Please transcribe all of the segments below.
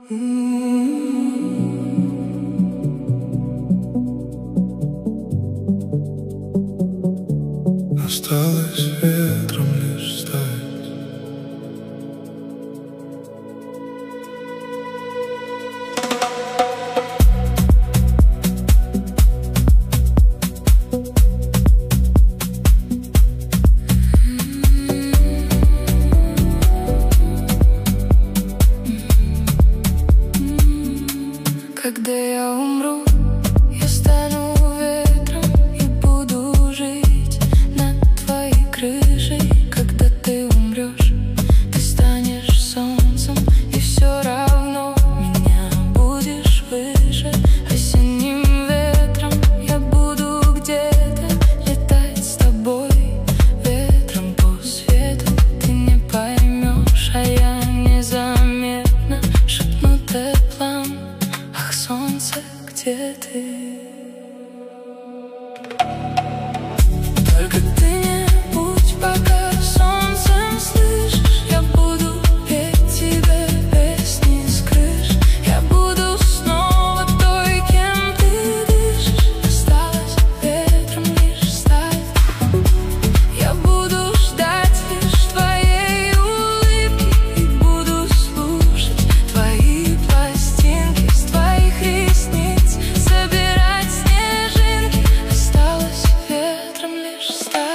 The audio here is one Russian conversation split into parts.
Осталось ветром лишь стать. Когда я умру, я стану ветром и буду жить над твоей крышей. Когда ты умрешь, ты станешь солнцем, и все равно меня будешь выше. Осенним ветром я буду где-то летать с тобой, ветром по свету. Ты не поймешь, а я незаметно шепну теплом: ах, солнце, где ты? Только ты не будь пока солнцем, слышишь? Я буду петь тебе песни с крыш. Я буду снова той, кем ты дышишь. Осталось ветром лишь стать. Я буду ждать лишь твоей улыбки и буду слушать твои пластинки с твоих ресниц, собирать снежинки. Осталось ветром лишь стать.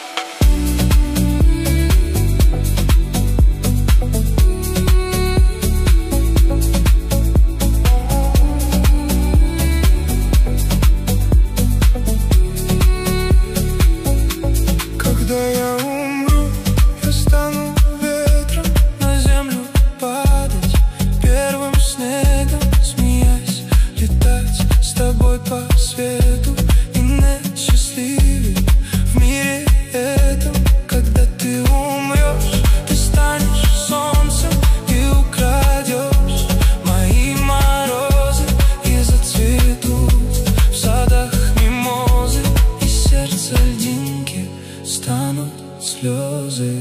Когда я умру, я стану ветром, на землю падать первым снегом, смеясь, летать с тобой по свету. И нет счастливей в мире этом. Когда ты умрешь, ты станешь солнцем и украдешь мои морозы, и зацветут в садах мимозы, и сердце льдинки станут слезы.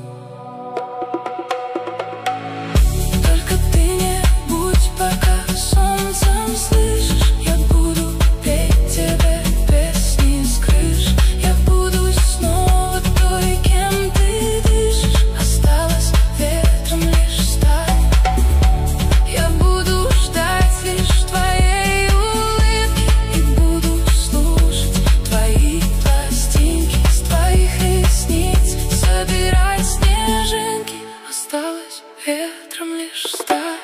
Только ты не будь пока солнцем, слышишь? Я буду петь тебе песни с крыш. Я буду снова той, кем ты дышишь. Осталось ветром лишь стать. Я буду ждать лишь твоей улыбки и буду слушать твои пластинки с твоих ресниц, собирать снежинки. Осталось ветром лишь стать.